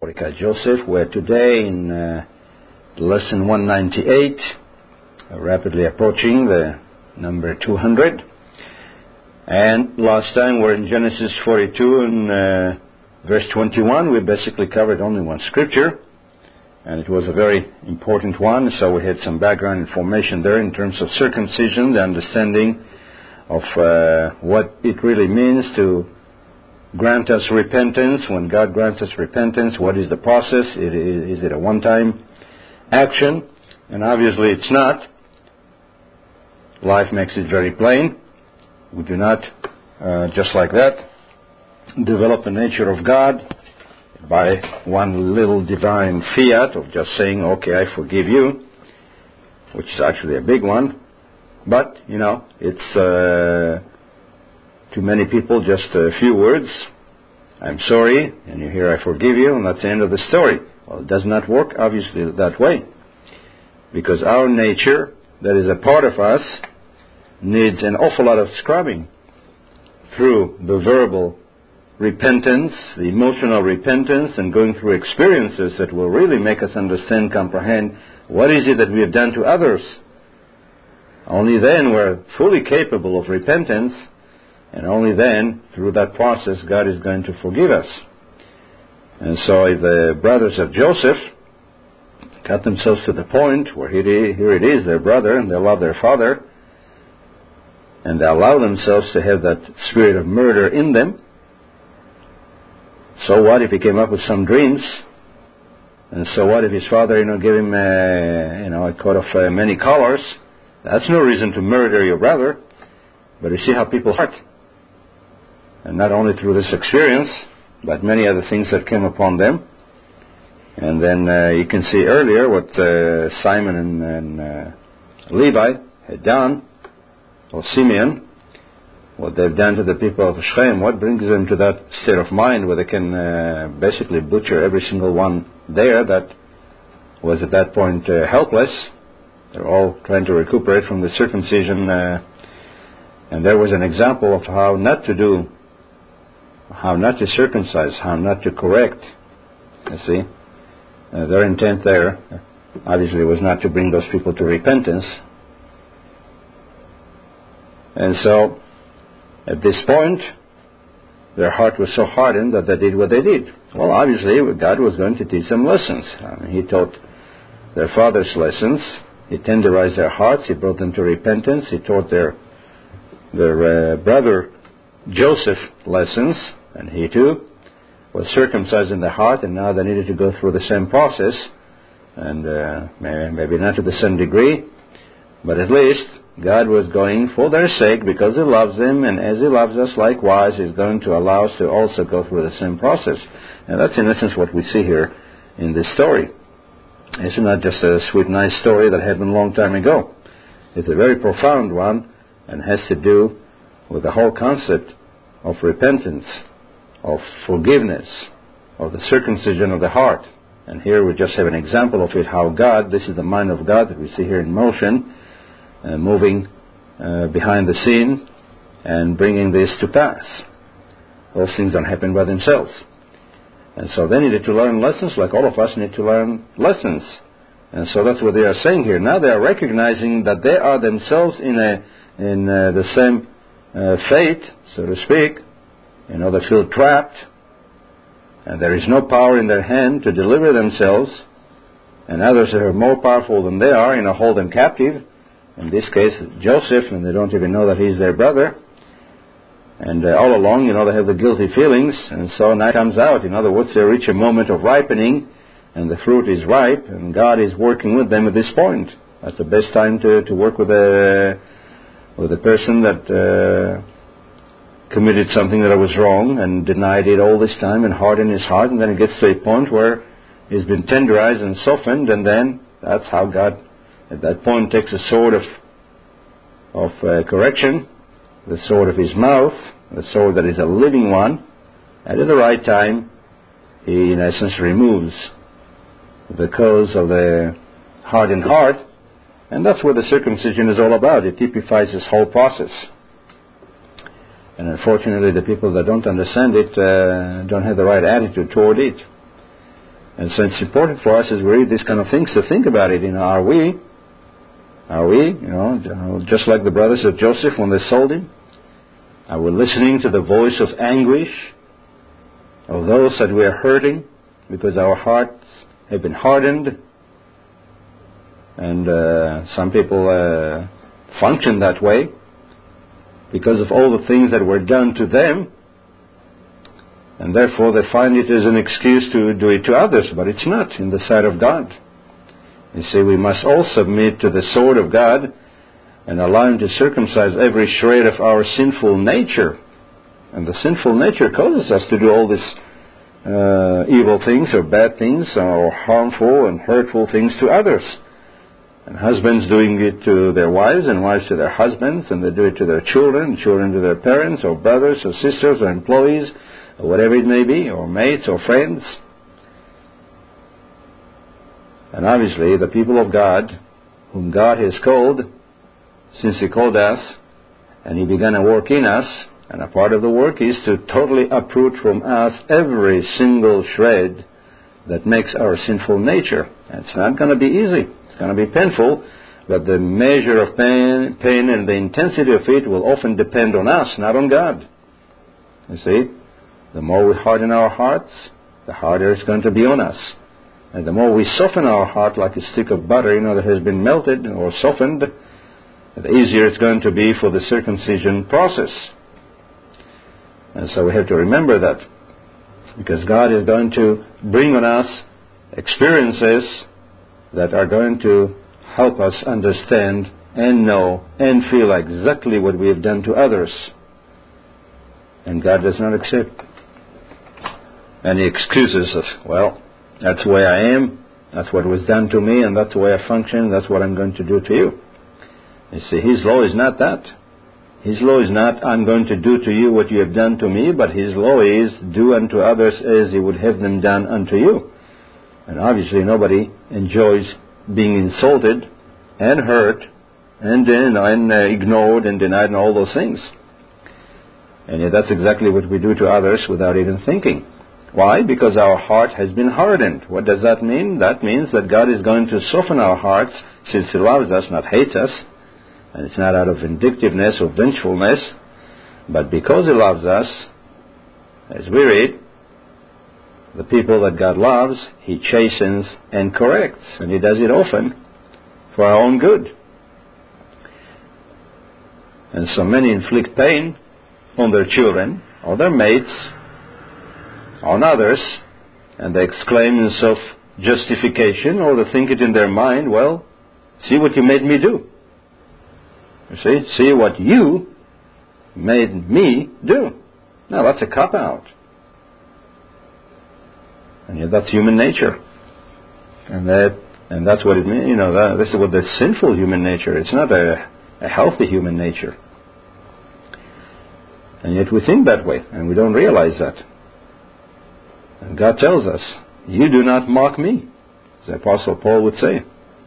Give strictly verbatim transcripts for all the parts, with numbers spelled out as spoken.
Mordecai Joseph. We're today in uh, lesson one ninety-eight, uh, rapidly approaching the number two hundred. And last time we're in Genesis forty-two and uh, verse twenty-one. We basically covered only one scripture, and it was a very important one, so we had some background information there in terms of circumcision, the understanding of uh, what it really means to grant us repentance. When God grants us repentance, what is the process? It is, is it a one-time action? And obviously it's not. Life makes it very plain. We do not, uh, just like that, develop the nature of God by one little divine fiat of just saying, okay, I forgive you, which is actually a big one. But, you know, it's... Uh, to many people, just a few words, I'm sorry, and you hear I forgive you, and that's the end of the story. Well, it does not work, obviously, that way. Because our nature, that is a part of us, needs an awful lot of scrubbing through the verbal repentance, the emotional repentance, and going through experiences that will really make us understand, comprehend, what is it that we have done to others. Only then we're fully capable of repentance. And only then, through that process, God is going to forgive us. And so if the brothers of Joseph got themselves to the point where here it is, their brother, and they love their father, and they allow themselves to have that spirit of murder in them, so what if he came up with some dreams? And so what if his father, you know, gave him a, you know, a coat of uh, many colors? That's no reason to murder your brother. But you see how people hurt. And not only through this experience, but many other things that came upon them. And then uh, you can see earlier what uh, Simon and, and uh, Levi had done, or Simeon, what they've done to the people of Shechem. What brings them to that state of mind where they can uh, basically butcher every single one there that was at that point uh, helpless. They're all trying to recuperate from the circumcision. Uh, and there was an example of how not to do, how not to circumcise, how not to correct. You see, uh, their intent there obviously was not to bring those people to repentance. And so, at this point, their heart was so hardened that they did what they did. Well, obviously, God was going to teach them lessons. I mean, He taught their fathers lessons. He tenderized their hearts. He brought them to repentance. He taught their their uh, brother Joseph lessons, and he too was circumcised in the heart, and now they needed to go through the same process, and uh, maybe not to the same degree, but at least God was going for their sake because He loves them, and as He loves us likewise, He's going to allow us to also go through the same process. And that's in essence what we see here in this story. It's not just a sweet, nice story that happened a long time ago. It's a very profound one, and has to do with the whole concept of repentance, of forgiveness, of the circumcision of the heart. And here we just have an example of it, how God, this is the mind of God that we see here in motion, uh, moving uh, behind the scene and bringing this to pass. Those things don't happen by themselves. And so they needed to learn lessons like all of us need to learn lessons. And so that's what they are saying here. Now they are recognizing that they are themselves in a in uh, the same uh, fate, so to speak. You know, they feel trapped, and there is no power in their hand to deliver themselves, and others who are more powerful than they are, you know, hold them captive. In this case, Joseph, and they don't even know that he's their brother. And uh, all along, you know, they have the guilty feelings, and so now it comes out. In other words, they reach a moment of ripening, and the fruit is ripe, and God is working with them at this point. That's the best time to, to work with a with a person that uh, committed something that was wrong and denied it all this time and hardened his heart, and then it gets to a point where he's been tenderized and softened, and then that's how God, at that point, takes a sword of of uh, correction, the sword of His mouth, the sword that is a living one, and at the right time, He, in essence, removes the cause of the hardened heart. And that's what the circumcision is all about. It typifies this whole process. And unfortunately, the people that don't understand it uh, don't have the right attitude toward it. And so it's important for us as we read these kind of things to think about it. You know, are we, are we, you know, just like the brothers of Joseph when they sold him? Are we listening to the voice of anguish of those that we are hurting because our hearts have been hardened? And uh, some people uh, function that way because of all the things that were done to them, and therefore they find it as an excuse to do it to others, but it's not in the sight of God. You see, we must all submit to the sword of God and allow Him to circumcise every shred of our sinful nature. And the sinful nature causes us to do all these uh, evil things or bad things or harmful and hurtful things to others. And husbands doing it to their wives, and wives to their husbands, and they do it to their children, children to their parents, or brothers, or sisters, or employees, or whatever it may be, or mates, or friends. And obviously, the people of God, whom God has called, since He called us, and He began a work in us, and a part of the work is to totally uproot from us every single shred that makes our sinful nature. And it's not going to be easy. It's going to be painful, but the measure of pain, pain and the intensity of it will often depend on us, not on God. You see, the more we harden our hearts, the harder it's going to be on us. And the more we soften our heart like a stick of butter, you know, that has been melted or softened, the easier it's going to be for the circumcision process. And so we have to remember that, because God is going to bring on us experiences that are going to help us understand and know and feel exactly what we have done to others. And God does not accept any excuses of, well, that's the way I am, that's what was done to me, and that's the way I function, that's what I'm going to do to you. You see, His law is not that. His law is not, I'm going to do to you what you have done to me, but His law is, do unto others as He would have them done unto you. And obviously nobody enjoys being insulted and hurt and, and uh, ignored and denied and all those things. And yet that's exactly what we do to others without even thinking. Why? Because our heart has been hardened. What does that mean? That means that God is going to soften our hearts, since He loves us, not hates us. And it's not out of vindictiveness or vengefulness, but because He loves us, as we read, the people that God loves, He chastens and corrects. And He does it often for our own good. And so many inflict pain on their children, or their mates, on others, and they exclaim in self-justification, or they think it in their mind, well, see what you made me do. You see, see what you made me do. Now that's a cop-out. And yet that's human nature. And that and that's what it means. You know, that, this is what the sinful human nature. It's not a, a healthy human nature. And yet we think that way, and we don't realize that. And God tells us, you do not mock me, as the Apostle Paul would say.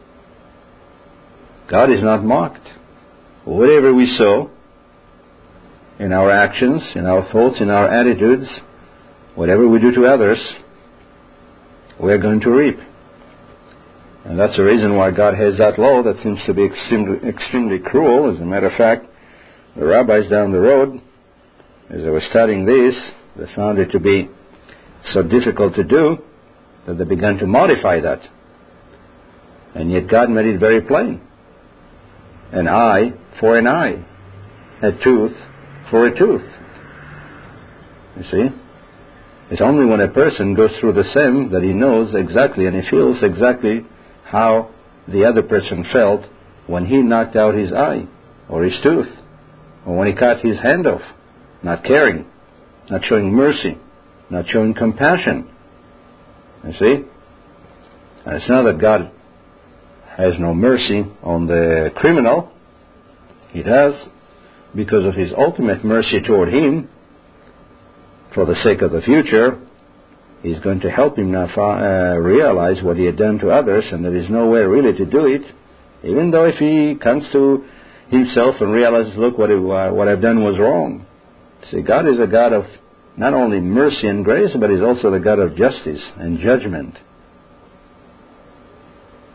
God is not mocked. Whatever we sow in our actions, in our thoughts, in our attitudes, whatever we do to others, we're going to reap. And that's the reason why God has that law that seems to be extremely, extremely cruel. As a matter of fact, the rabbis down the road, as they were studying this, they found it to be so difficult to do that they began to modify that. And yet God made it very plain. An eye for an eye, a tooth for a tooth. You see? It's only when a person goes through the same that he knows exactly and he feels exactly how the other person felt when he knocked out his eye or his tooth, or when he cut his hand off, not caring, not showing mercy, not showing compassion. You see? And it's not that God has no mercy on the criminal. He does, because of His ultimate mercy toward him. For the sake of the future, He's going to help him now uh, realize what he had done to others, and there is no way really to do it, even though if he comes to himself and realizes, look, what, it, uh, what I've done was wrong. See, God is a God of not only mercy and grace, but He's also the God of justice and judgment.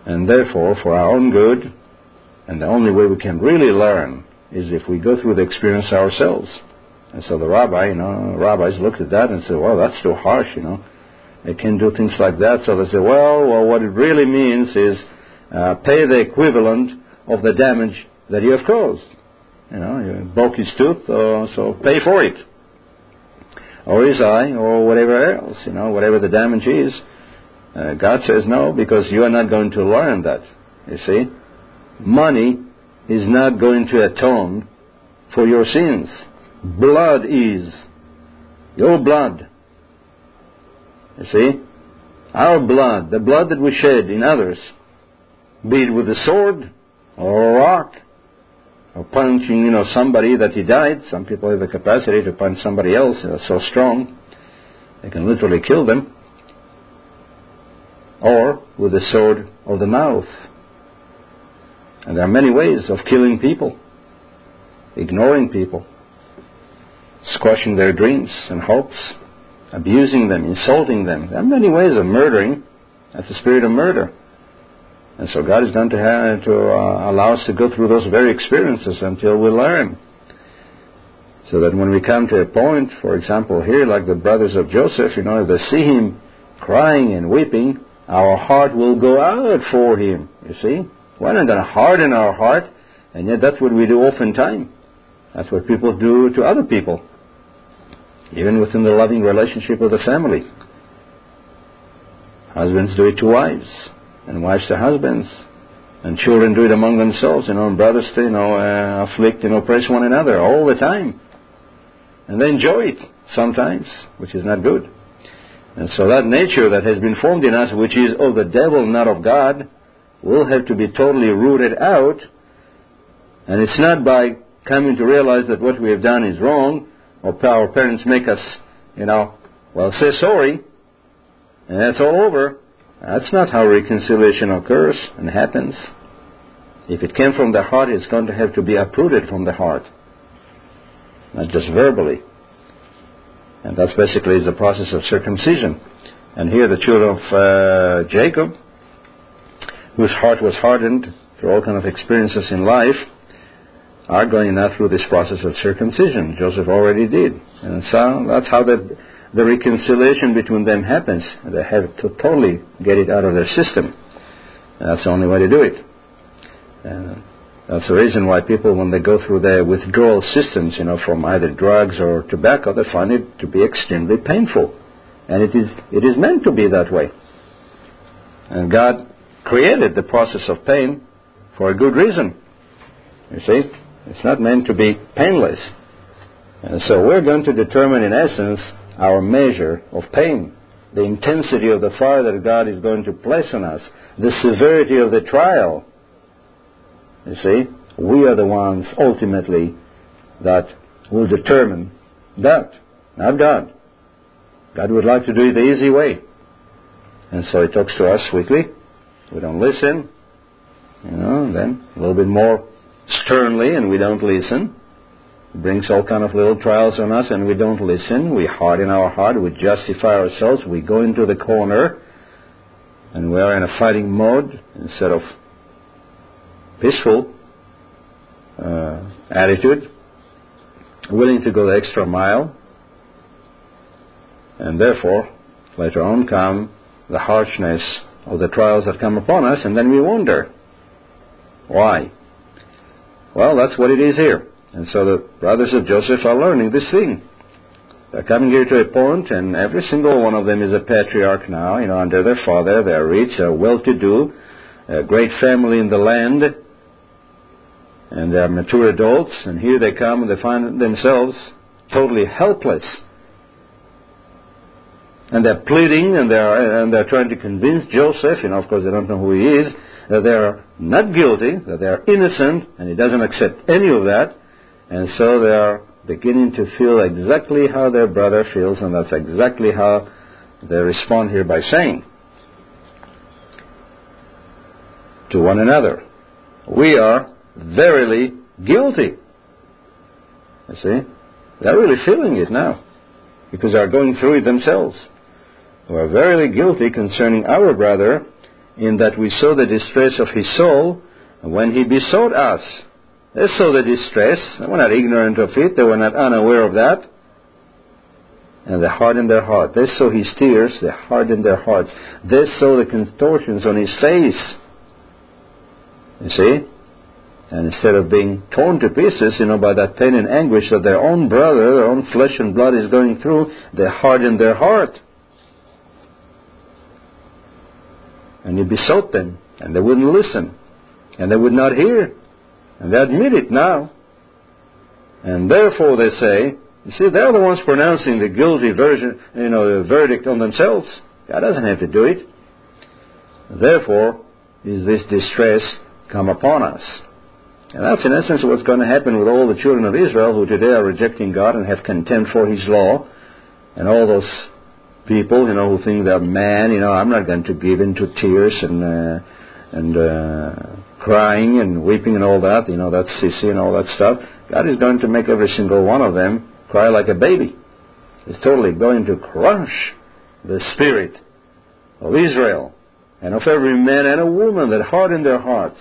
And therefore, for our own good, and the only way we can really learn is if we go through the experience ourselves. And so the rabbi, you know, rabbis looked at that and said, well, that's too harsh, you know. They can't do things like that. So they say, well, well, what it really means is uh, pay the equivalent of the damage that you have caused. You know, you broke his tooth, uh, so pay for it. Or his eye, or whatever else, you know, whatever the damage is. Uh, God says no, because you are not going to learn that, you see. Money is not going to atone for your sins. Blood is. Your blood. You see? Our blood, the blood that we shed in others, be it with a sword or a rock, or punching, you know, somebody that he died. Some people have the capacity to punch somebody else. They're so strong, they can literally kill them. Or with the sword of the mouth. And there are many ways of killing people, ignoring people, squashing their dreams and hopes, abusing them, insulting them. There are many ways of murdering. That's the spirit of murder. And so God is going to have to uh, allow us to go through those very experiences until we learn. So that when we come to a point, for example, here, like the brothers of Joseph, you know, if they see him crying and weeping, our heart will go out for him, you see. We're not going to harden our heart, and yet that's what we do oftentimes. That's what people do to other people, even within the loving relationship of the family. Husbands do it to wives, and wives to husbands, and children do it among themselves, you know, and brothers, you know, uh, afflict and oppress one another all the time. And they enjoy it sometimes, which is not good. And so that nature that has been formed in us, which is of the devil, not of God, will have to be totally rooted out. And it's not by coming to realize that what we have done is wrong, or our parents make us, you know, well, say sorry, and that's all over. That's not how reconciliation occurs and happens. If it came from the heart, it's going to have to be uprooted from the heart, not just verbally. And that's basically the process of circumcision. And here the children of uh, Jacob, whose heart was hardened through all kinds of experiences in life, are going now through this process of circumcision. Joseph already did. And so that's how the, the reconciliation between them happens. They have to totally get it out of their system. And that's the only way to do it. And that's the reason why people, when they go through their withdrawal systems, you know, from either drugs or tobacco, they find it to be extremely painful. And it is it is meant to be that way. And God created the process of pain for a good reason. You see? It's not meant to be painless. And so we're going to determine, in essence, our measure of pain, the intensity of the fire that God is going to place on us, the severity of the trial. You see? We are the ones, ultimately, that will determine that, not God. God would like to do it the easy way. And so He talks to us weekly. We don't listen. You know, then a little bit more sternly, and we don't listen. It brings all kind of little trials on us, and we don't listen. We harden our heart. We justify ourselves. We go into the corner, and we are in a fighting mode instead of peaceful uh, attitude, willing to go the extra mile. And therefore, later on come the harshness of the trials that come upon us, and then we wonder, why? Well, that's what it is here. And so the brothers of Joseph are learning this thing. They're coming here to a point, and every single one of them is a patriarch now, you know, under their father. They're rich, they're well-to-do, a great family in the land, and they're mature adults, and here they come and they find themselves totally helpless. And they're pleading, and they're, and they're trying to convince Joseph, you know, of course they don't know who he is, that they're not guilty, that they're innocent, and he doesn't accept any of that. And so they are beginning to feel exactly how their brother feels, and that's exactly how they respond here by saying to one another, we are verily guilty. You see? They're really feeling it now, because they are going through it themselves. We are verily guilty concerning our brother, in that we saw the distress of his soul when he besought us. They saw the distress. They were not ignorant of it. They were not unaware of that. And they hardened their heart. They saw his tears. They hardened their hearts. They saw the contortions on his face. You see? And instead of being torn to pieces, you know, by that pain and anguish that their own brother, their own flesh and blood is going through, they hardened their heart. And he besought them, and they wouldn't listen, and they would not hear, and they admit it now. And therefore they say, you see, they're the ones pronouncing the guilty version, you know, the verdict on themselves. God doesn't have to do it. Therefore is this distress come upon us. And that's in essence what's going to happen with all the children of Israel who today are rejecting God and have contempt for His law, and all those people, you know, who think they're man, you know, I'm not going to give in to tears and uh, and uh, crying and weeping and all that, you know, that's sissy and all that stuff. God is going to make every single one of them cry like a baby. He's totally going to crush the spirit of Israel and of every man and a woman that harden their hearts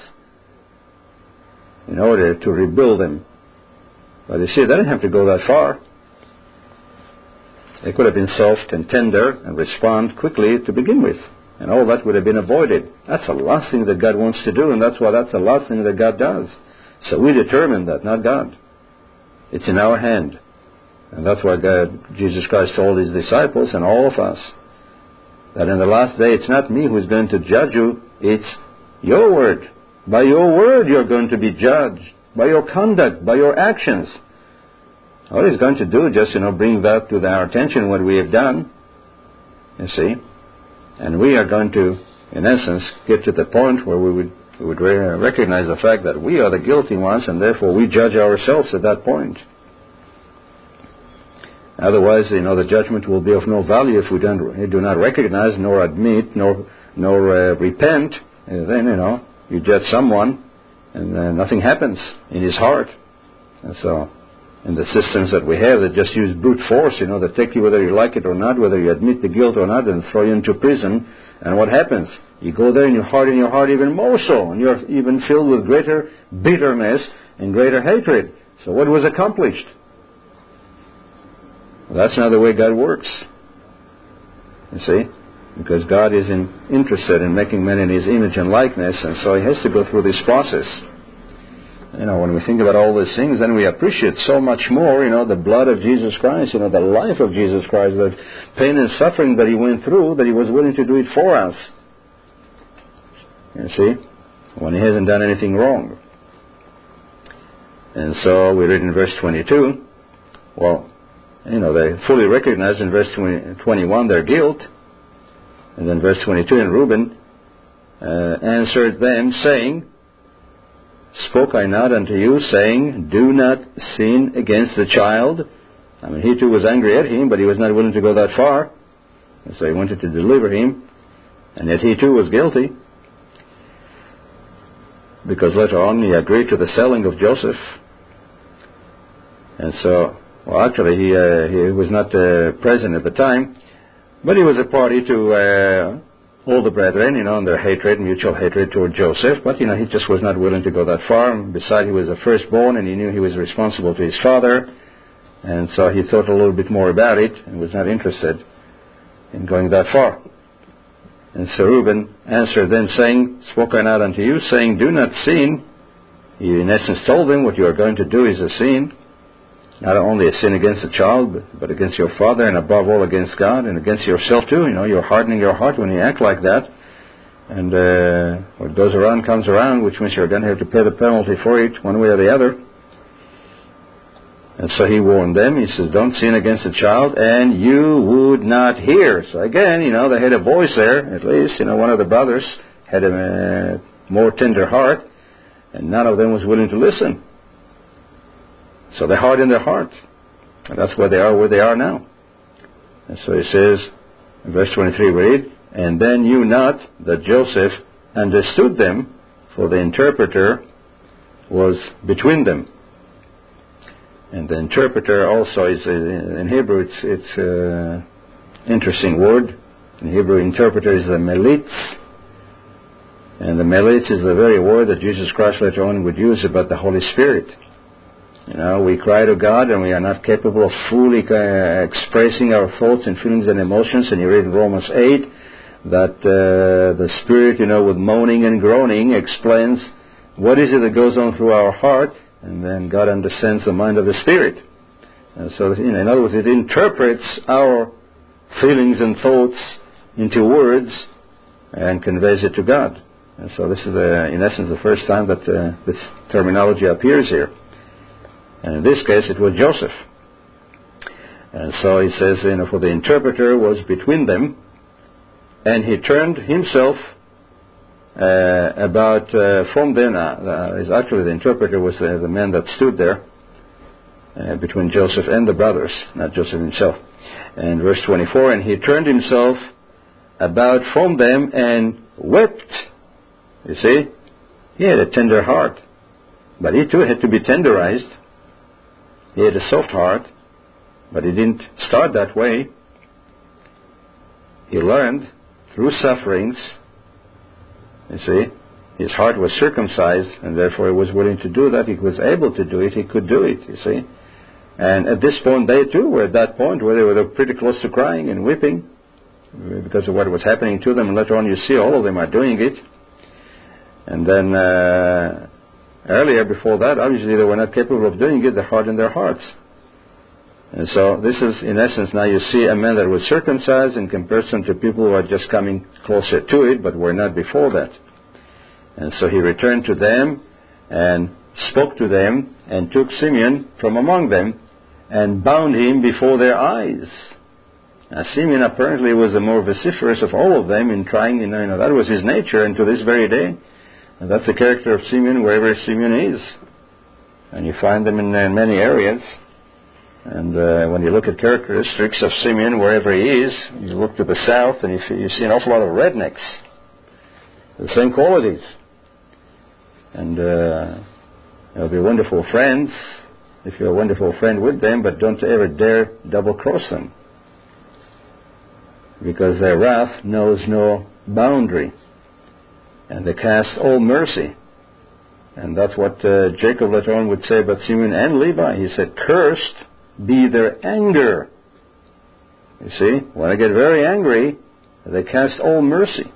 in order to rebuild them. But you see, they didn't have to go that far. They could have been soft and tender and respond quickly to begin with. And all that would have been avoided. That's the last thing that God wants to do, and that's why that's the last thing that God does. So we determine that, not God. It's in our hand. And that's why God, Jesus Christ told His disciples and all of us that in the last day it's not me who's going to judge you, it's your word. By your word you're going to be judged. By your conduct, by your actions. All He's going to do, just, you know, bring that to our attention, what we have done, you see. And we are going to, in essence, get to the point where we would, we would re- recognize the fact that we are the guilty ones, and therefore we judge ourselves at that point. Otherwise, you know, the judgment will be of no value if we don't, we do not recognize, nor admit, nor, nor uh, repent. And then, you know, you judge someone, and uh, nothing happens in his heart. And so, in the systems that we have that just use brute force, you know, that take you whether you like it or not, whether you admit the guilt or not, and throw you into prison. And what happens? You go there and you harden your heart even more so, and you're even filled with greater bitterness and greater hatred. So what was accomplished? Well, that's not the way God works. You see? Because God is in, interested in making men in His image and likeness, and so He has to go through this process. You know, when we think about all these things, then we appreciate so much more, you know, the blood of Jesus Christ, you know, the life of Jesus Christ, the pain and suffering that He went through, that He was willing to do it for us. You see? When He hasn't done anything wrong. And so we read in verse twenty-two, well, you know, they fully recognize in verse twenty-one their guilt. And then verse twenty-two, and Reuben uh, answered them, saying, Spoke I not unto you, saying, Do not sin against the child? I mean, he too was angry at him, but he was not willing to go that far. And so he wanted to deliver him. And yet he too was guilty. Because later on he agreed to the selling of Joseph. And so, well, actually he, uh, he was not uh, present at the time, but he was a party to uh, all the brethren, you know, and their hatred, mutual hatred toward Joseph. But, you know, he just was not willing to go that far. Besides, he was the firstborn, and he knew he was responsible to his father. And so he thought a little bit more about it and was not interested in going that far. And so Reuben answered them, saying, Spoke I not unto you, saying, Do not sin. He in essence told them, what you are going to do is a sin. Not only a sin against the child, but, but against your father, and above all against God, and against yourself too. You know, you're hardening your heart when you act like that. And uh, what goes around comes around, which means you're going to have to pay the penalty for it, one way or the other. And so he warned them. He says, Don't sin against the child, and you would not hear. So again, you know, they had a voice there, at least. You know, one of the brothers had a uh, more tender heart, and none of them was willing to listen. So they hardened their hearts. And that's why they are where they are now. And so he says, in verse twenty-three, we read, And then you not that Joseph understood them, for the interpreter was between them. And the interpreter also is, in Hebrew, it's it's an interesting word. In Hebrew, interpreter is a melitz. And the melech is the very word that Jesus Christ later on would use about the Holy Spirit. You know, we cry to God and we are not capable of fully uh, expressing our thoughts and feelings and emotions. And you read in Romans eight that uh, the Spirit, you know, with moaning and groaning explains what is it that goes on through our heart, and then God understands the mind of the Spirit. And so, you know, in other words, it interprets our feelings and thoughts into words and conveys it to God. And so this is, the, in essence, the first time that uh, this terminology appears here. And in this case, it was Joseph. And so he says, you know, for the interpreter was between them, and he turned himself uh, about uh, from them. Uh, actually, the interpreter was uh, the man that stood there uh, between Joseph and the brothers, not Joseph himself. And verse twenty-four, and he turned himself about from them and wept. You see, he had a tender heart, but he too had to be tenderized. He had a soft heart, but he didn't start that way. He learned through sufferings. You see, his heart was circumcised, and therefore he was willing to do that. He was able to do it. He could do it, you see. And at this point, they too were at that point where they were pretty close to crying and weeping because of what was happening to them. And later on, you see all of them are doing it. And then uh, earlier, before that, obviously they were not capable of doing it. They hardened their hearts. And so this is, in essence, now you see a man that was circumcised in comparison to people who are just coming closer to it, but were not before that. And so he returned to them and spoke to them and took Simeon from among them and bound him before their eyes. Now Simeon apparently was the more vociferous of all of them in trying, you know, that was his nature, and to this very day. And that's the character of Simeon wherever Simeon is. And you find them in, in many areas. And uh, when you look at characteristics of Simeon wherever he is, you look to the south and you see, you see an awful lot of rednecks. The same qualities. And uh, they'll be wonderful friends if you're a wonderful friend with them, but don't ever dare double-cross them. Because their wrath knows no boundary. And they cast all mercy. And that's what uh, Jacob later on would say about Simeon and Levi. He said, cursed be their anger. You see, when I get very angry, they cast all mercy.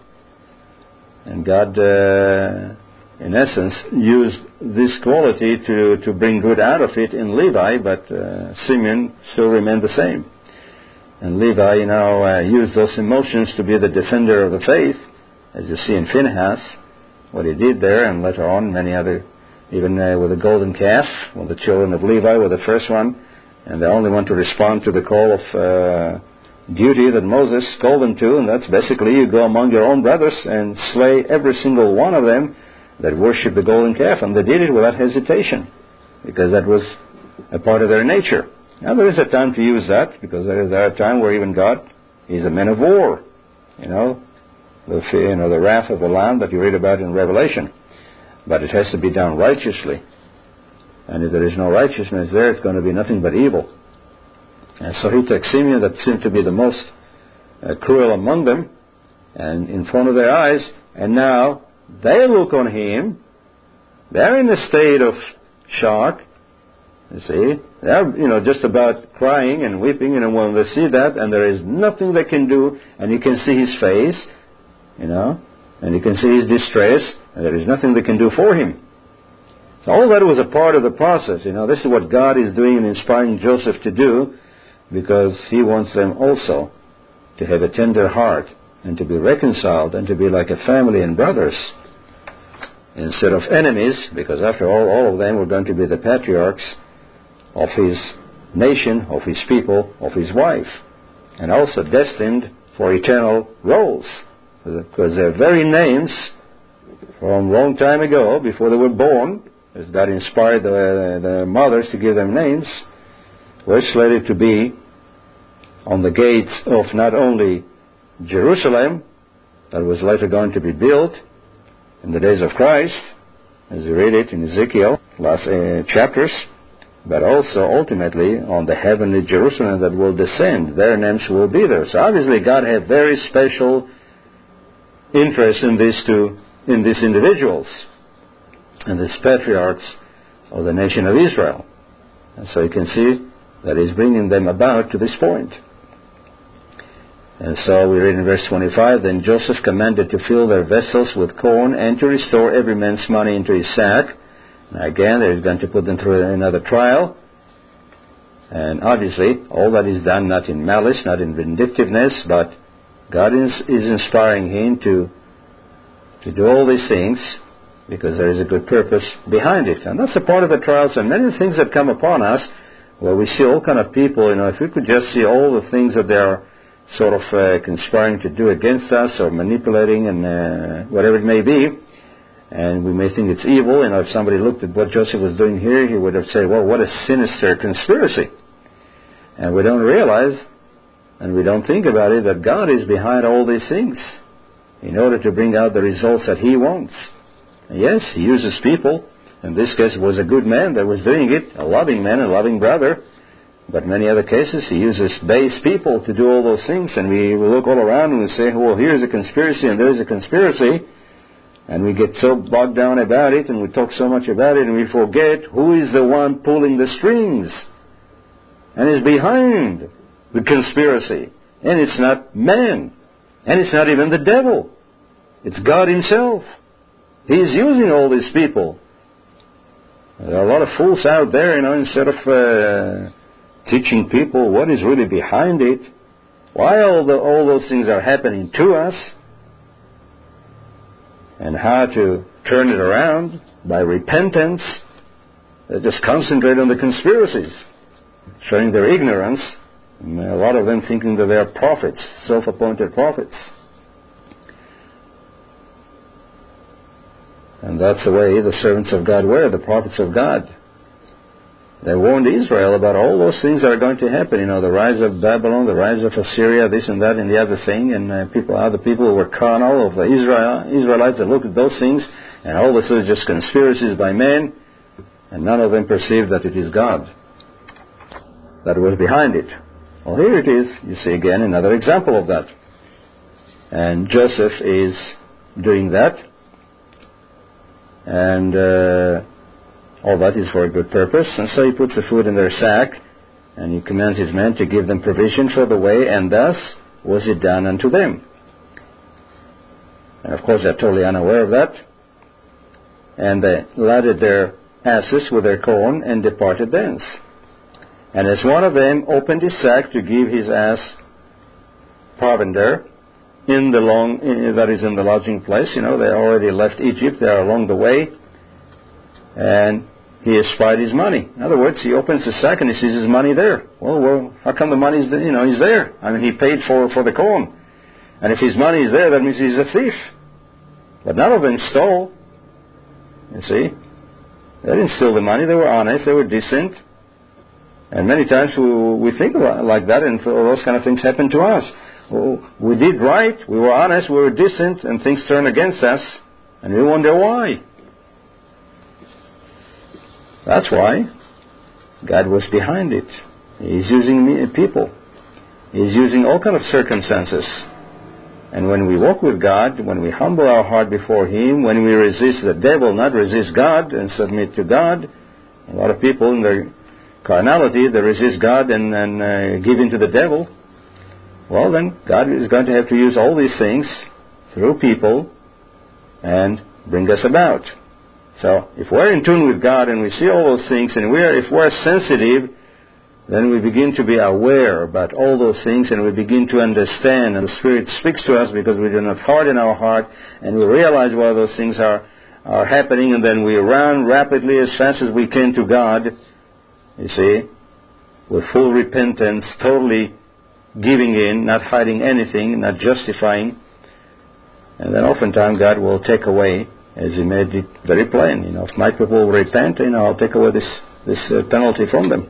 And God, uh, in essence, used this quality to, to bring good out of it in Levi, but uh, Simeon still remained the same. And Levi, you know, uh, used those emotions to be the defender of the faith, as you see in Phinehas, what he did there, and later on many other, even uh, with the golden calf, well, the children of Levi were the first one, and they only want to respond to the call of uh, duty that Moses called them to, and that's basically you go among your own brothers and slay every single one of them that worship the golden calf. And they did it without hesitation, because that was a part of their nature. Now there is a time to use that, because there is a time where even God is a man of war, you know, the, you know, the wrath of the Lamb that you read about in Revelation. But it has to be done righteously. And if there is no righteousness there, it's going to be nothing but evil. And so he took Simeon, that seemed to be the most uh, cruel among them, and in front of their eyes, and now they look on him. They're in a state of shock. You see, they're, you know, just about crying and weeping, and when they see that, and there is nothing they can do, and you can see his face, you know, and you can see his distress, and there is nothing they can do for him. So all that was a part of the process. You know, this is what God is doing and inspiring Joseph to do, because he wants them also to have a tender heart and to be reconciled and to be like a family and brothers instead of enemies, because after all, all of them were going to be the patriarchs of his nation, of his people, of his wife, and also destined for eternal roles, because their very names from a long time ago, before they were born, as God inspired the, the mothers to give them names, were slated to be on the gates of not only Jerusalem, that was later going to be built in the days of Christ, as you read it in Ezekiel, last uh, chapters, but also ultimately on the heavenly Jerusalem that will descend. Their names will be there. So obviously God had very special interest in these two in these individuals and these patriarchs of the nation of Israel. And so you can see that he's bringing them about to this point. And so we read in verse twenty-five, Then Joseph commanded to fill their vessels with corn and to restore every man's money into his sack. Now again, they're going to put them through another trial. And obviously, all that is done not in malice, not in vindictiveness, but God is, is inspiring him to, to do all these things because there is a good purpose behind it. And that's a part of the trials and many things that come upon us where we see all kind of people, you know, if we could just see all the things that they are sort of uh, conspiring to do against us or manipulating and uh, whatever it may be, and we may think it's evil. You know, if somebody looked at what Joseph was doing here, he would have said, well, what a sinister conspiracy. And we don't realize, and we don't think about it, that God is behind all these things in order to bring out the results that he wants. And yes, he uses people. In this case, it was a good man that was doing it, a loving man, a loving brother. But in many other cases, he uses base people to do all those things. And we look all around and we say, well, here's a conspiracy and there's a conspiracy. And we get so bogged down about it and we talk so much about it and we forget who is the one pulling the strings and is behind the conspiracy. And it's not man. And it's not even the devil. It's God himself. He's using all these people. There are a lot of fools out there, you know, instead of uh, teaching people what is really behind it, why all, the, all those things are happening to us, and how to turn it around by repentance. They just concentrate on the conspiracies, showing their ignorance, and a lot of them thinking that they are prophets, self-appointed prophets. And that's the way the servants of God were, the prophets of God. They warned Israel about all those things that are going to happen. You know, the rise of Babylon, the rise of Assyria, this and that and the other thing. And uh, people, other people who were carnal of the Israel, Israelites that looked at those things. And all this was just conspiracies by men. And none of them perceived that it is God that was behind it. Well, here it is. You see again another example of that. And Joseph is doing that. And uh, all that is for a good purpose. And so he puts the food in their sack, and he commands his men to give them provision for the way, and thus was it done unto them. And of course they're totally unaware of that. And they laded their asses with their corn and departed thence. And as one of them opened his sack to give his ass provender, in the long, in, that is in the lodging place. You know, they already left Egypt. They are along the way. And he espied his money. In other words, he opens the sack and he sees his money there. Well, well, how come the money's, you know, he's there? I mean, he paid for, for the corn. And if his money is there, that means he's a thief. But none of them stole. You see? They didn't steal the money. They were honest. They were decent. And many times we, we think like that, and those kind of things happen to us. Well, we did right, we were honest, we were decent, and things turned against us, and we wonder why. That's why God was behind it. He's using people. He's using all kinds of circumstances. And when we walk with God, when we humble our heart before Him, when we resist the devil, not resist God and submit to God, a lot of people in their carnality, they resist God and, and uh, give in to the devil. Well, then God is going to have to use all these things through people and bring us about. So if we're in tune with God and we see all those things, and we're, if we're sensitive, then we begin to be aware about all those things, and we begin to understand, and the Spirit speaks to us because we do not harden our heart, and we realize why those things are, are happening, and then we run rapidly as fast as we can to God, you see, with full repentance, totally giving in, not hiding anything, not justifying. And then oftentimes God will take away, as He made it very plain. You know, if my people will repent, you know, I'll take away this this uh, penalty from them.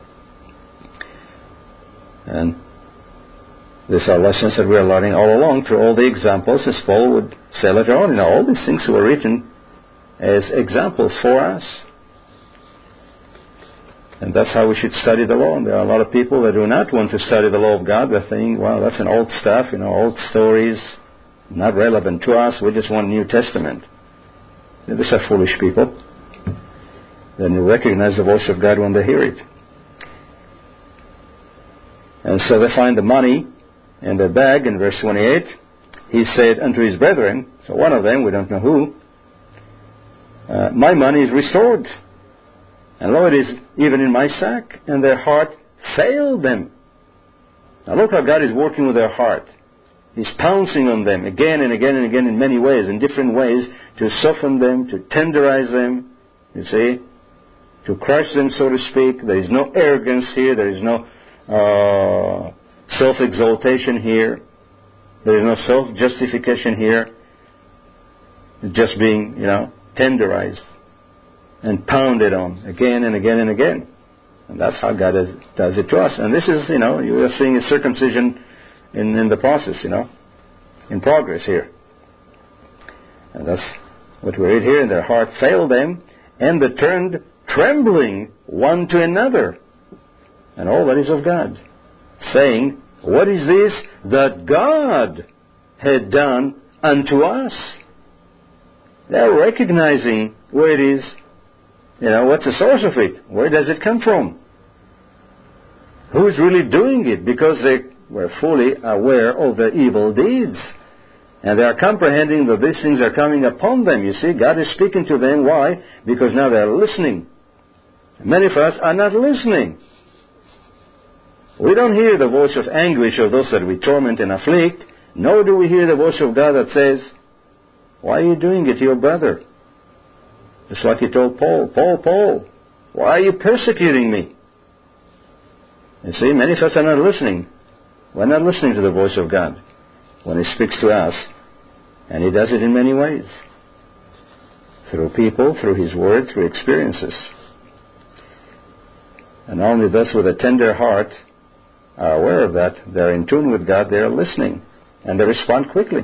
And these are lessons that we are learning all along through all the examples, as Paul would say later on. You know, all these things were written as examples for us. And that's how we should study the law. And there are a lot of people that do not want to study the law of God. They're thinking, well, that's an old stuff, you know, old stories, not relevant to us. We just want New Testament. These are foolish people. Then you recognize the voice of God when they hear it. And so they find the money in their bag in verse twenty-eight. He said unto his brethren, so one of them, we don't know who, uh, my money is restored. And lo, it is even in my sack. And their heart failed them. Now look how God is working with their heart. He's pouncing on them again and again and again in many ways, in different ways, to soften them, to tenderize them, you see, to crush them, so to speak. There is no arrogance here. There is no uh, self-exaltation here. There is no self-justification here. It's just being, you know, tenderized and pounded on again and again and again. And that's how God does, does it to us. And this is, you know, you are seeing a circumcision in, in the process, you know, in progress here. And that's what we read here. And their heart failed them, and they turned trembling one to another. And all that is of God, saying, what is this that God had done unto us? They are recognizing where it is, you know, what's the source of it? Where does it come from? Who is really doing it? Because they were fully aware of their evil deeds. And they are comprehending that these things are coming upon them. You see, God is speaking to them. Why? Because now they are listening. Many of us are not listening. We don't hear the voice of anguish of those that we torment and afflict, nor do we hear the voice of God that says, why are you doing it to your brother? Just like he told Paul, Paul, Paul, why are you persecuting me? You see, many of us are not listening. We're not listening to the voice of God when He speaks to us. And He does it in many ways. Through people, through His Word, through experiences. And only thus with a tender heart are aware of that. They're in tune with God. They're listening. And they respond quickly.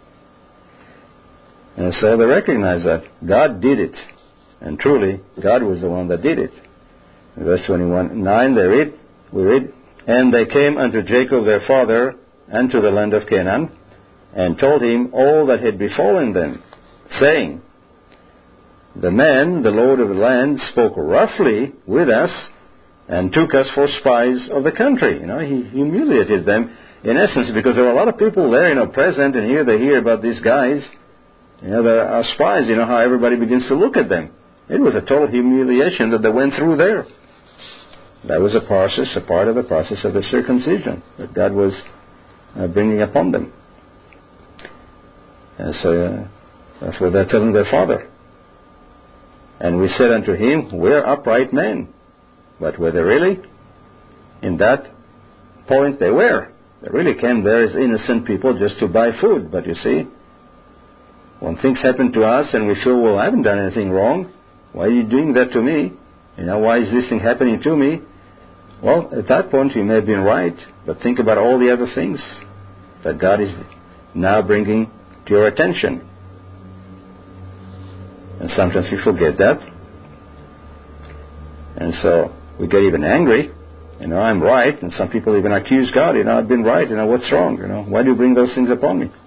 And so they recognize that God did it. And truly, God was the one that did it. In verse twenty-one, nine, they read, we read, and they came unto Jacob their father, and to the land of Canaan, and told him all that had befallen them, saying, the man, the Lord of the land, spoke roughly with us, and took us for spies of the country. You know, he humiliated them, in essence, because there were a lot of people there, you know, present, and here they hear about these guys. You know, they are spies. You know how everybody begins to look at them. It was a total humiliation that they went through there. That was a process, a part of the process of the circumcision that God was uh, bringing upon them. And so uh, that's what they're telling their father. And we said unto him, we're upright men. But were they really? In that point they were. They really came there as innocent people just to buy food. But you see, when things happen to us and we feel, well, I haven't done anything wrong. Why are you doing that to me? You know, why is this thing happening to me? Well, at that point you may have been right. But think about all the other things that God is now bringing to your attention. And sometimes we forget that. And so we get even angry. You know, I'm right. And some people even accuse God. You know, I've been right. You know, what's wrong? You know, why do you bring those things upon me?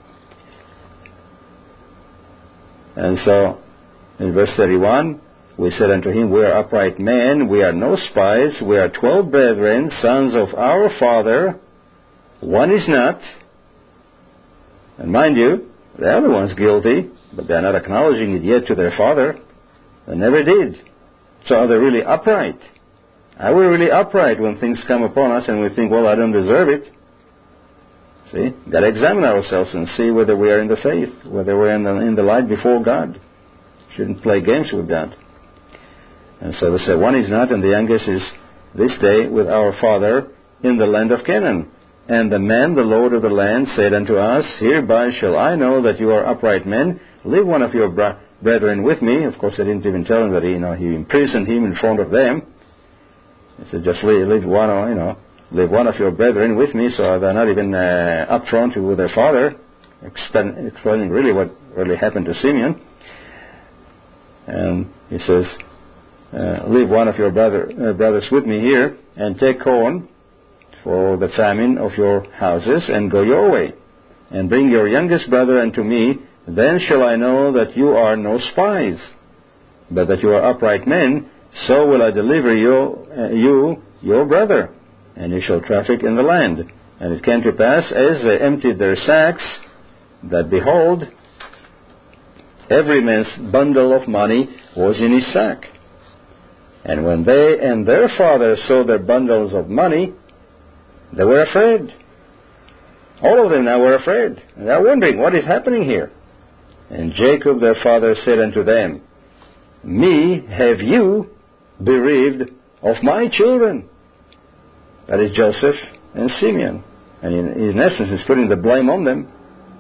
And so, in verse thirty-one, we said unto him, we are upright men, we are no spies, we are twelve brethren, sons of our father, one is not. And mind you, the other one's guilty, but they're not acknowledging it yet to their father. They never did. So are they really upright? Are we really upright when things come upon us and we think, well, I don't deserve it? See, got to examine ourselves and see whether we are in the faith, whether we're in the, in the light before God. Shouldn't play games with God. And so they say, one is not, and the youngest is this day with our father in the land of Canaan. And the man, the Lord of the land, said unto us, hereby shall I know that you are upright men. Leave one of your bra- brethren with me. Of course, they didn't even tell him that he, you know, he imprisoned him in front of them. He said, just leave, leave one, you know, leave one of your brethren with me. So they're not even uh, up front with their father, explaining really what really happened to Simeon. And he says, uh, leave one of your brother, uh, brothers with me here, and take corn for the famine of your houses, and go your way. And bring your youngest brother unto me, then shall I know that you are no spies, but that you are upright men. So will I deliver you, uh, you, your brother, and you shall traffic in the land. And it came to pass, as they emptied their sacks, that behold, every man's bundle of money was in his sack. And when they and their father saw their bundles of money, they were afraid. All of them now were afraid. And they are wondering, what is happening here? And Jacob their father said unto them, Me have you bereaved of my children. That is Joseph and Simeon. And in, in essence, he's putting the blame on them.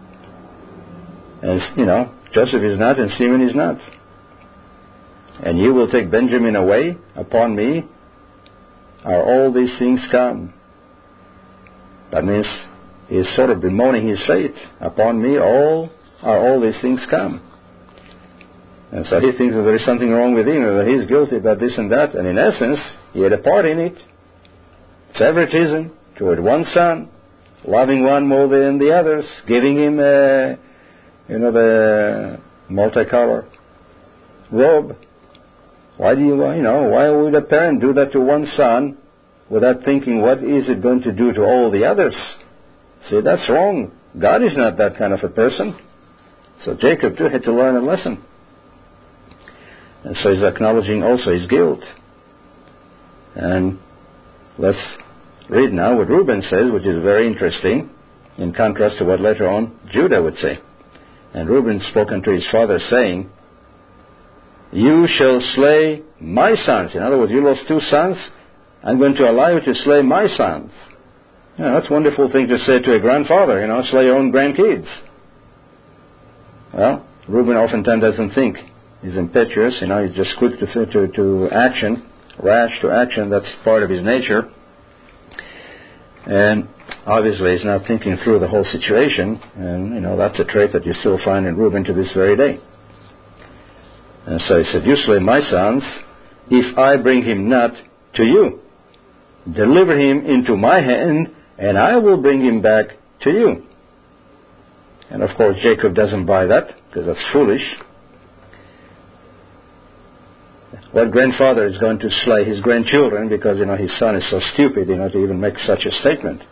And, you know, Joseph is not and Simeon is not. And you will take Benjamin away upon me. Are all these things come? That means he is sort of bemoaning his fate. Upon me all are all these things come. And so he thinks that there is something wrong with him, that he is guilty about this and that. And in essence, he had a part in it. Favoritism toward one son, loving one more than the others, giving him, uh, you know, the multicolor robe. Why do you, you know, why would a parent do that to one son without thinking, what is it going to do to all the others? See, that's wrong. God is not that kind of a person. So Jacob too had to learn a lesson. And so he's acknowledging also his guilt. And let's read now what Reuben says, which is very interesting, in contrast to what later on Judah would say. And Reuben spoke unto his father, saying, You shall slay my sons. In other words, you lost two sons, I'm going to allow you to slay my sons. You know, that's a wonderful thing to say to a grandfather, you know, slay your own grandkids. Well, Reuben oftentimes doesn't think. He's impetuous, you know, he's just quick to, to, to action, rash to action. That's part of his nature. And obviously he's not thinking through the whole situation. And, you know, that's a trait that you still find in Reuben to this very day. And so he said, You slay my sons, if I bring him not to you. Deliver him into my hand, and I will bring him back to you. And of course Jacob doesn't buy that, because that's foolish. What grandfather is going to slay his grandchildren because, you know, his son is so stupid, you know, to even make such a statement?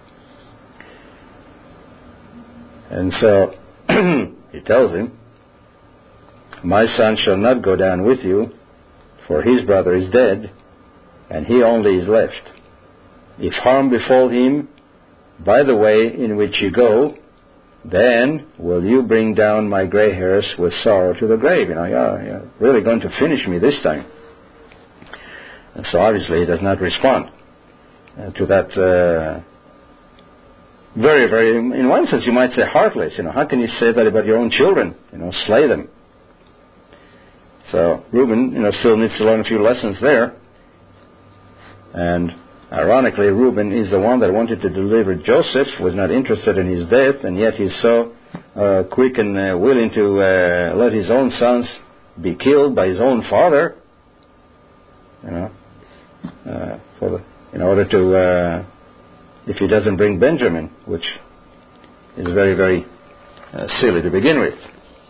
And so he tells him, My son shall not go down with you, for his brother is dead, and he only is left. If harm befall him by the way in which you go, then will you bring down my gray hairs with sorrow to the grave. You know, you're, you're really going to finish me this time. And so obviously he does not respond uh, to that uh, very, very, in one sense you might say heartless. You know, how can you say that about your own children? You know, slay them. So Reuben, you know, still needs to learn a few lessons there. And ironically, Reuben is the one that wanted to deliver Joseph, was not interested in his death, and yet he's so uh, quick and uh, willing to uh, let his own sons be killed by his own father, you know, uh, for the, in order to, uh, if he doesn't bring Benjamin, which is very, very uh, silly to begin with.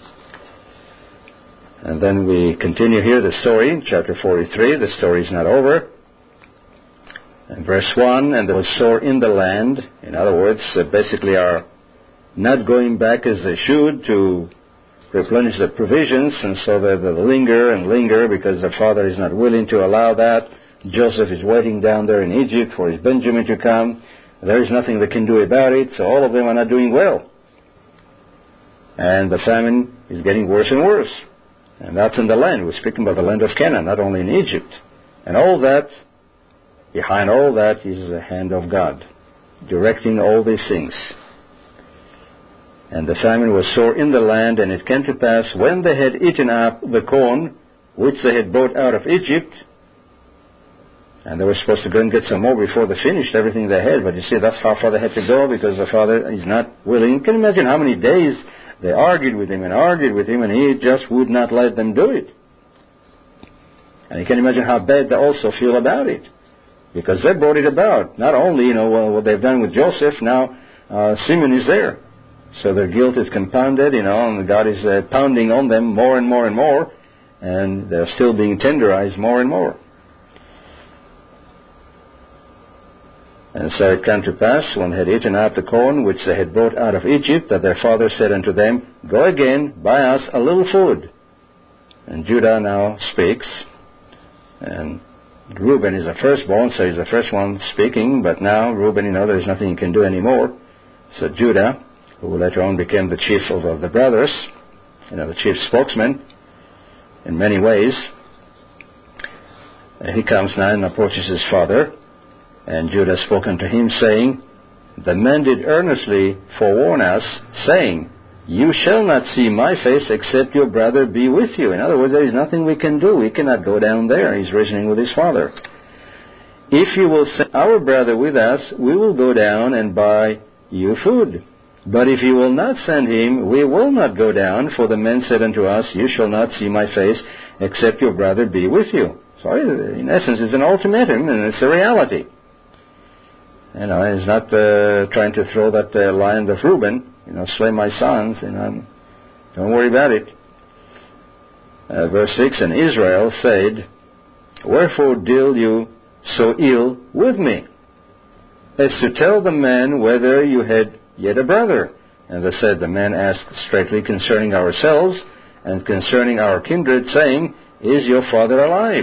And then we continue here the story, chapter forty-three. The story is not over. And verse one, and they were sore in the land. In other words, they basically are not going back as they should to replenish the provisions, and so they, they linger and linger because their father is not willing to allow that. Joseph is waiting down there in Egypt for his Benjamin to come. There is nothing they can do about it, so all of them are not doing well. And the famine is getting worse and worse. And that's in the land. We're speaking about the land of Canaan, not only in Egypt. And all that, behind all that is the hand of God, directing all these things. And the famine was sore in the land, and it came to pass, when they had eaten up the corn which they had brought out of Egypt, and they were supposed to go and get some more before they finished everything they had, but you see, that's how far they had to go, because the father is not willing. You can imagine how many days they argued with him and argued with him, and he just would not let them do it. And you can imagine how bad they also feel about it, because they brought it about. Not only, you know, what they've done with Joseph, now uh, Simeon is there. So their guilt is compounded, you know, and God is uh, pounding on them more and more and more, and they're still being tenderized more and more. And so it came to pass, when they had eaten out the corn which they had brought out of Egypt, that their father said unto them, Go again, buy us a little food. And Judah now speaks, and Reuben is the firstborn, so he's the first one speaking, but now Reuben, you know, there's nothing he can do anymore. So Judah, who later on became the chief of, of the brothers, you know, the chief spokesman in many ways, uh, he comes now and approaches his father. And Judah spoke unto him, saying, The men did earnestly forewarn us, saying, You shall not see my face, except your brother be with you. In other words, there is nothing we can do. We cannot go down there. He's reasoning with his father. If you will send our brother with us, we will go down and buy you food. But if you will not send him, we will not go down, for the men said unto us, You shall not see my face, except your brother be with you. So in essence, it's an ultimatum, and it's a reality. You know, he's not uh, trying to throw that uh, lion of Reuben, you know, slay my sons, you know, don't worry about it. Uh, verse six, And Israel said, Wherefore deal you so ill with me, as to tell the men whether you had yet a brother? And they said, The men asked straightly concerning ourselves, and concerning our kindred, saying, Is your father alive?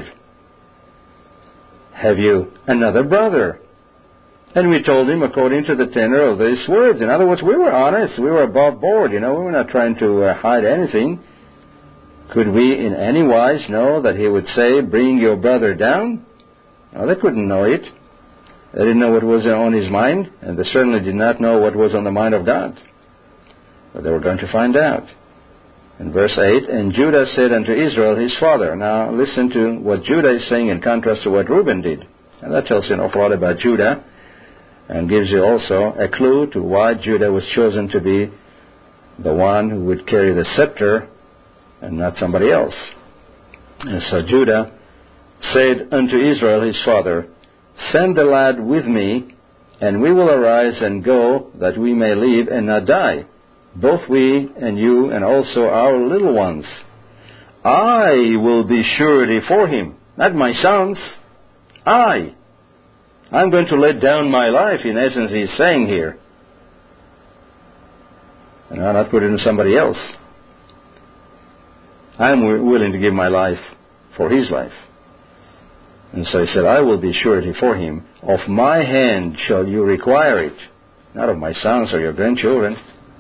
Have you another brother? And we told him according to the tenor of these words. In other words, we were honest. We were above board. You know, we were not trying to uh, hide anything. Could we in any wise know that he would say, Bring your brother down? No, they couldn't know it. They didn't know what was on his mind, and they certainly did not know what was on the mind of God. But they were going to find out. In verse eight, And Judah said unto Israel his father. Now listen to what Judah is saying in contrast to what Reuben did. And that tells you an awful lot about Judah, and gives you also a clue to why Judah was chosen to be the one who would carry the scepter and not somebody else. And so Judah said unto Israel his father, Send the lad with me, and we will arise and go, that we may live and not die, both we and you, and also our little ones. I will be surety for him, not my sons. I. I'm going to lay down my life, in essence, he's saying here. And I'll not put it in somebody else. I'm w- willing to give my life for his life. And so he said, I will be surety for him. Of my hand shall you require it, not of my sons or your grandchildren.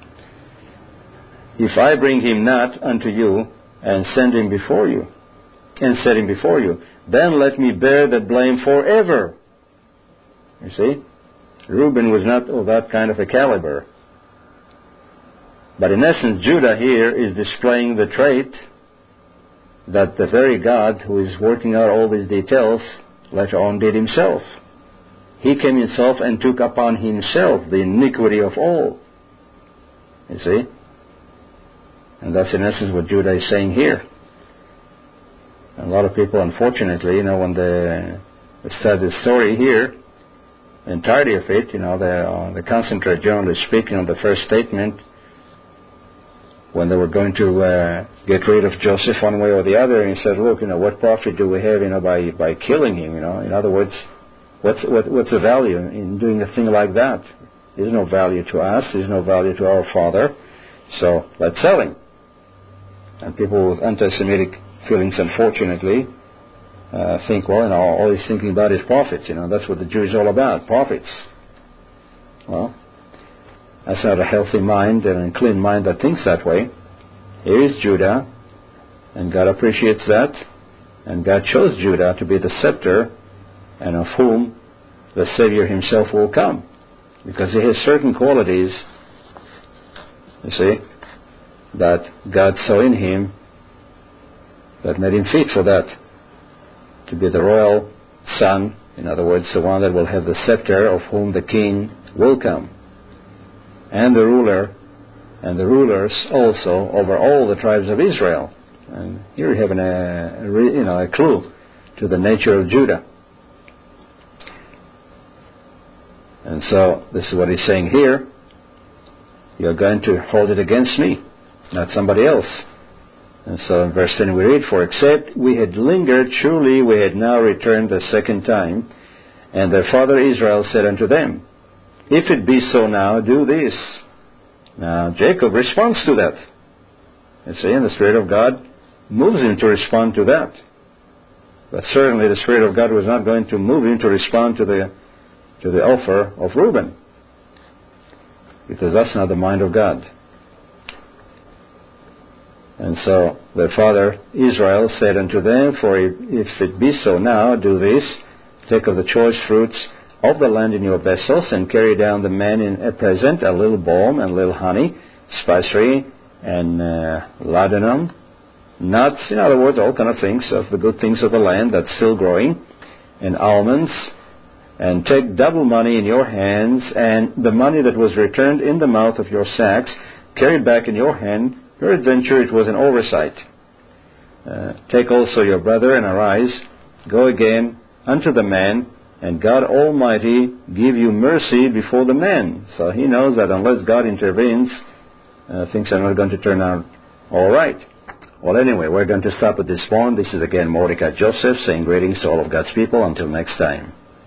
If I bring him not unto you, and send him before you, and set him before you, then let me bear the blame forever. You see, Reuben was not of that kind of a caliber. But in essence, Judah here is displaying the trait that the very God who is working out all these details later on did himself. He came himself and took upon himself the iniquity of all. You see? And that's in essence what Judah is saying here. And a lot of people, unfortunately, you know, when they study the story here, the entirety of it, you know, they, uh, they concentrate, generally speaking, on the first statement when they were going to uh, get rid of Joseph one way or the other, and he said, look, you know, what profit do we have, you know, by, by killing him, you know? In other words, what's, what, what's the value in doing a thing like that? There's no value to us. There's no value to our father. So let's sell him. And people with anti-Semitic feelings, unfortunately, Uh, think, well, you know, all he's thinking about is profits. You know, that's what the Jew is all about, profits. Well, that's not a healthy mind and a clean mind that thinks that way. Here is Judah, and God appreciates that, and God chose Judah to be the scepter, and of whom the Savior himself will come, because he has certain qualities, you see, that God saw in him that made him fit for that, to be the royal son, in other words, the one that will have the scepter, of whom the king will come, and the ruler, and the rulers also over all the tribes of Israel. And here we have an, a, a, you know, a clue to the nature of Judah. And so this is what he's saying here. you're going to hold it against me, not somebody else. And so in verse ten we read, For except we had lingered, surely we had now returned the second time. And their father Israel said unto them, If it be so now, do this. Now Jacob responds to that. You see, and the Spirit of God moves him to respond to that. But certainly the Spirit of God was not going to move him to respond to the to the offer of Reuben, because that's not the mind of God. And so their father Israel said unto them, For if, if it be so now, do this, take of the choice fruits of the land in your vessels, and carry down the man in a present, a little balm and a little honey, spicery and uh, laudanum, nuts, in other words, all kind of things of the good things of the land that's still growing, and almonds, and take double money in your hands, and the money that was returned in the mouth of your sacks, carried back in your hand. Peradventure it was an oversight. Uh, take also your brother, and arise, go again unto the man, and God Almighty give you mercy before the man. So he knows that unless God intervenes, uh, things are not going to turn out all right. Well, anyway, we're going to stop at this point. This is again Mordecai Joseph saying greetings to all of God's people. Until next time.